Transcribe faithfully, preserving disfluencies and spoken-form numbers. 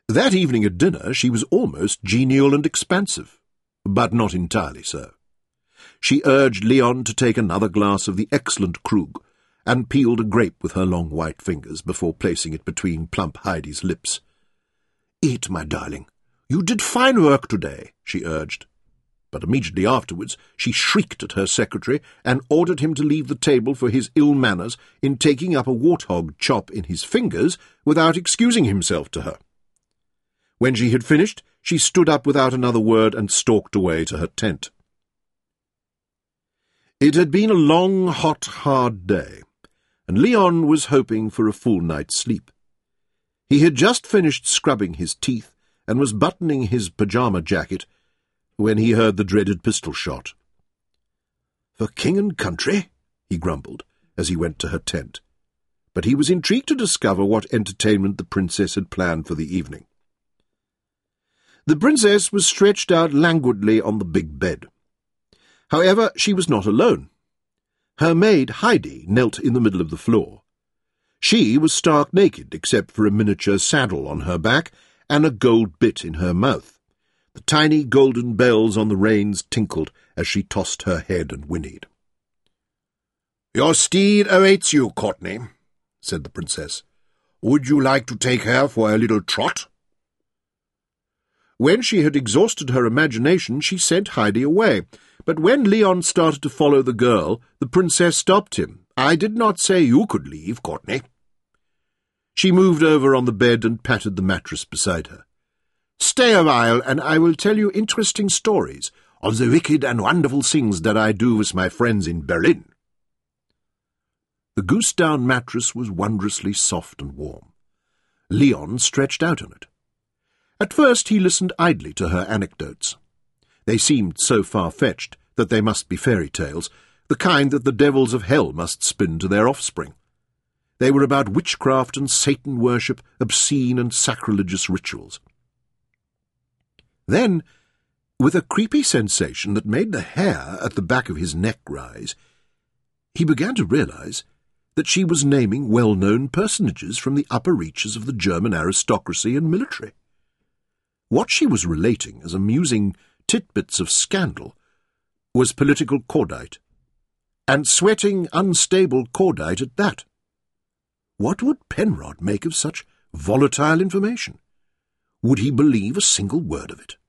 That evening at dinner she was almost genial and expansive, but not entirely so. She urged Leon to take another glass of the excellent Krug, and peeled a grape with her long white fingers before placing it between plump Heidi's lips. "Eat, my darling. You did fine work today," she urged. But immediately afterwards she shrieked at her secretary and ordered him to leave the table for his ill manners in taking up a warthog chop in his fingers without excusing himself to her. When she had finished, she stood up without another word and stalked away to her tent. It had been a long, hot, hard day, and Leon was hoping for a full night's sleep. He had just finished scrubbing his teeth and was buttoning his pyjama jacket when he heard the dreaded pistol shot. "For king and country," he grumbled as he went to her tent, but he was intrigued to discover what entertainment the princess had planned for the evening. The princess was stretched out languidly on the big bed. However, she was not alone. Her maid, Heidi, knelt in the middle of the floor. She was stark naked, except for a miniature saddle on her back and a gold bit in her mouth. The tiny golden bells on the reins tinkled as she tossed her head and whinnied. "Your steed awaits you, Courtney," said the princess. "Would you like to take her for a little trot?" When she had exhausted her imagination, she sent Heidi away, but when Leon started to follow the girl, the princess stopped him. "I did not say you could leave, Courtney." She moved over on the bed and patted the mattress beside her. "Stay a while, and I will tell you interesting stories of the wicked and wonderful things that I do with my friends in Berlin." The goose-down mattress was wondrously soft and warm. Leon stretched out on it. At first he listened idly to her anecdotes. They seemed so far-fetched that they must be fairy tales, the kind that the devils of hell must spin to their offspring. They were about witchcraft and Satan-worship, obscene and sacrilegious rituals. Then, with a creepy sensation that made the hair at the back of his neck rise, he began to realize that she was naming well-known personages from the upper reaches of the German aristocracy and military. What she was relating as amusing titbits of scandal was political cordite, and sweating, unstable cordite at that. What would Penrod make of such volatile information? Would he believe a single word of it?